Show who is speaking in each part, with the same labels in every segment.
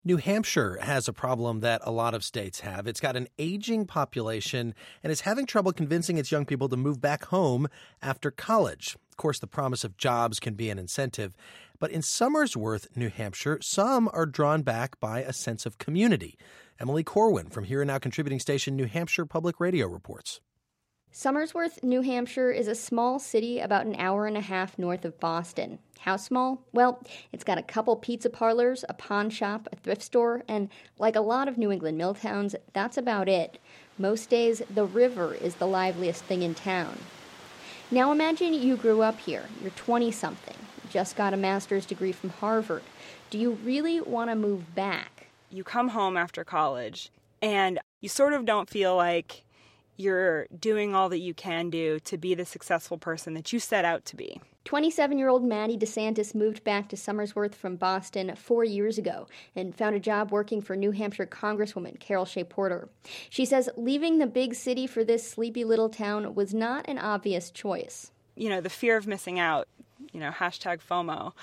Speaker 1: New Hampshire has a problem that a lot of states have. It's got an aging population and is having trouble convincing its young people to move back home after college. Of course, the promise of jobs can be an incentive. But in Somersworth, New Hampshire, some are drawn back by a sense of community. Emily Corwin from Here and Now contributing station New Hampshire Public Radio reports.
Speaker 2: Somersworth, New Hampshire is a small city about an hour and a half north of Boston. How small? Well, it's got a couple pizza parlors, a pawn shop, a thrift store, and like a lot of New England mill towns, that's about it. Most days, the river is the liveliest thing in town. Now imagine you grew up here. You're 20-something. Just got a master's degree from Harvard. Do you really want to move back?
Speaker 3: You come home after college, and you sort of don't feel like you're doing all that you can do to be the successful person that you set out to be.
Speaker 2: 27-year-old Maddie DeSantis moved back to Somersworth from Boston 4 years ago and found a job working for New Hampshire Congresswoman Carol Shea Porter. She says leaving the big city for this sleepy little town was not an obvious choice.
Speaker 3: You know, the fear of missing out, hashtag FOMO,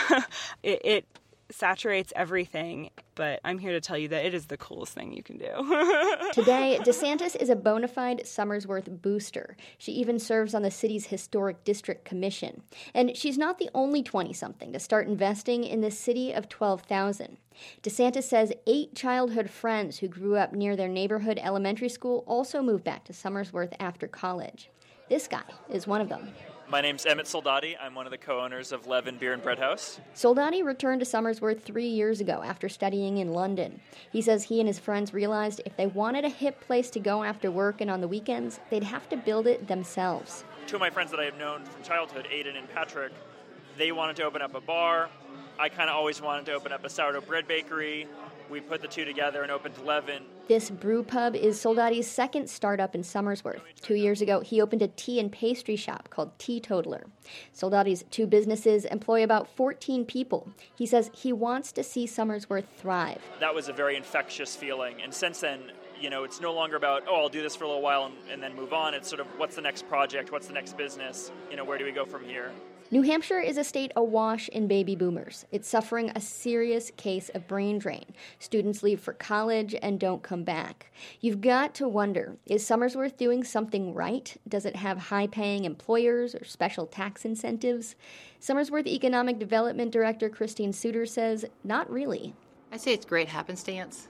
Speaker 3: it saturates everything, but I'm here to tell you that it is the coolest thing you can do.
Speaker 2: Today, DeSantis is a bona fide Somersworth booster. She even serves on the city's Historic District Commission. And she's not the only 20-something to start investing in this city of 12,000. DeSantis says 8 childhood friends who grew up near their neighborhood elementary school also moved back to Somersworth after college. This guy is one of them.
Speaker 4: My name's Emmett Soldati. I'm one of the co-owners of Levin Beer and Bread House.
Speaker 2: Soldati returned to Somersworth 3 years ago after studying in London. He says he and his friends realized if they wanted a hip place to go after work and on the weekends, they'd have to build it themselves.
Speaker 4: 2 of my friends that I have known from childhood, Aiden and Patrick, they wanted to open up a bar. I kind of always wanted to open up a sourdough bread bakery. We put the two together and opened Levin.
Speaker 2: This brew pub is Soldati's second startup in Somersworth. 2 years ago, he opened a tea and pastry shop called Teetotaler. Soldati's 2 businesses employ about 14 people. He says he wants to see Somersworth thrive.
Speaker 4: That was a very infectious feeling. And since then, it's no longer about, I'll do this for a little while and then move on. It's sort of, what's the next project? What's the next business? Where do we go from here?
Speaker 2: New Hampshire is a state awash in baby boomers. It's suffering a serious case of brain drain. Students leave for college and don't come back. You've got to wonder, is Somersworth doing something right? Does it have high-paying employers or special tax incentives? Somersworth Economic Development Director Christine Suter says, not really.
Speaker 5: I say it's great happenstance.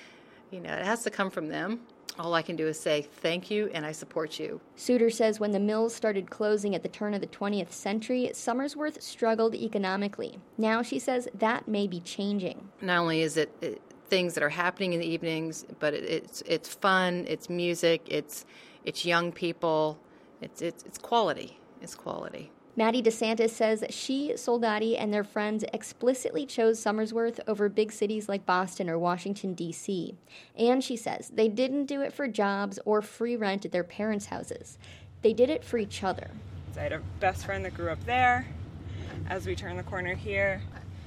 Speaker 5: It has to come from them. All I can do is say thank you and I support you.
Speaker 2: Suter says when the mills started closing at the turn of the 20th century, Somersworth struggled economically. Now she says that may be changing.
Speaker 5: Not only is it things that are happening in the evenings, but it's fun, it's music, it's young people, it's quality. It's quality.
Speaker 2: Maddie DeSantis says she, Soldati, and their friends explicitly chose Somersworth over big cities like Boston or Washington, D.C. And she says they didn't do it for jobs or free rent at their parents' houses. They did it for each other.
Speaker 3: I had a best friend that grew up there. As we turn the corner here,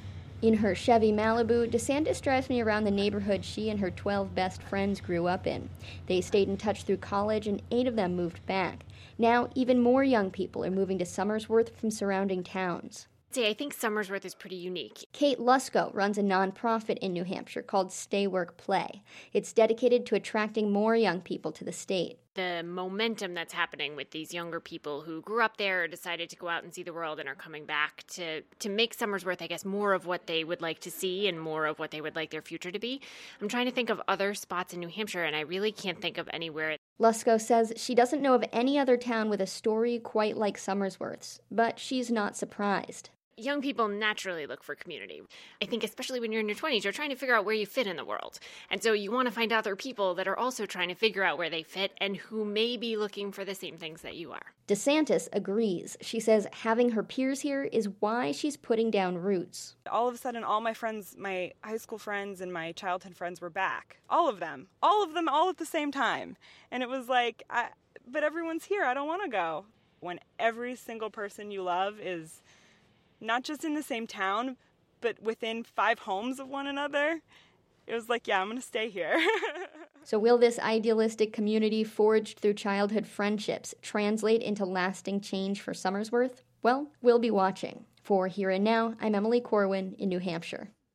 Speaker 2: in her Chevy Malibu, DeSantis drives me around the neighborhood she and her 12 best friends grew up in. They stayed in touch through college, and 8 of them moved back. Now, even more young people are moving to Somersworth from surrounding towns.
Speaker 6: I think Somersworth is pretty unique.
Speaker 2: Kate Lusko runs a nonprofit in New Hampshire called Stay Work Play. It's dedicated to attracting more young people to the state.
Speaker 6: The momentum that's happening with these younger people who grew up there or decided to go out and see the world and are coming back to make Somersworth, I guess, more of what they would like to see and more of what they would like their future to be. I'm trying to think of other spots in New Hampshire, and I really can't think of anywhere.
Speaker 2: Lusko says she doesn't know of any other town with a story quite like Somersworth's, but she's not surprised.
Speaker 6: Young people naturally look for community. I think especially when you're in your 20s, you're trying to figure out where you fit in the world. And so you want to find other people that are also trying to figure out where they fit and who may be looking for the same things that you are.
Speaker 2: DeSantis agrees. She says having her peers here is why she's putting down roots.
Speaker 3: all of a sudden all my friends, my high school friends and my childhood friends were back. All of them, all at the same time. And it was like, but everyone's here. I don't want to go. When every single person you love is not just in the same town, but within 5 homes of one another, it was like, yeah, I'm going to stay here.
Speaker 2: So will this idealistic community forged through childhood friendships translate into lasting change for Somersworth? Well, we'll be watching. For Here and Now, I'm Emily Corwin in New Hampshire.